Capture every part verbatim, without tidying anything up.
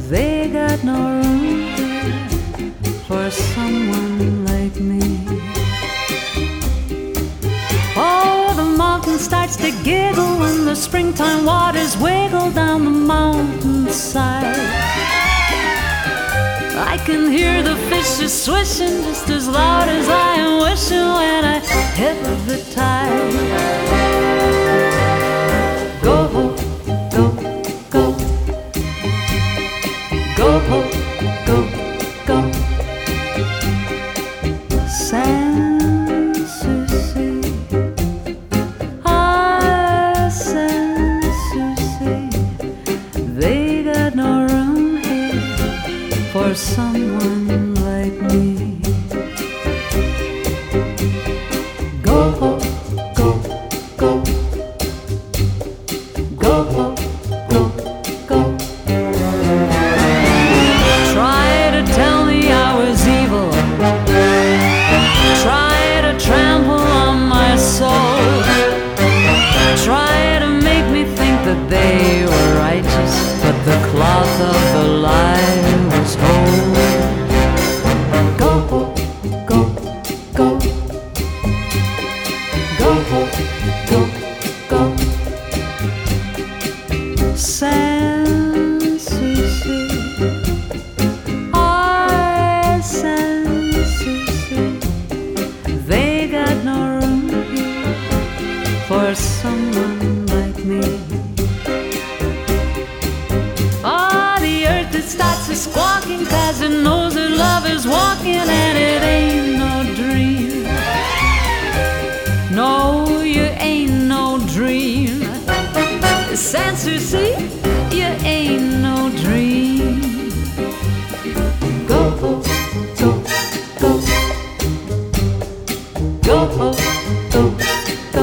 They got no room here for someone like me. Oh, the mountain starts to giggle when the springtime waters wiggle down the mountainside. I can hear the fishes swishing just as loud as I am wishing when I hit the tide. Go, go, go. Go, go, go, go. Sans souci. Ah, sans souci. They got no room here for someone like me. Go, go, go, go. Go, go, go, go. Try to tell me I was evil. Try to trample on my soul. Try to make me think that they were righteous, but the cloth of the lie was whole. Go, go, go. Go, go, go. Sans souci. Ah, sans souci. They got no room here for someone like me. Ah, the earth it starts to squawking 'cause it knows that love is walking and it ain't no dream. No, you ain't no dream. Sans souci, you ain't no dream. Go, go, go, go. Go, go, go, go.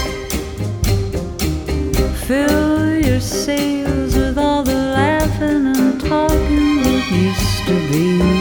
Fill your sails with all the laughing and talking that used to be.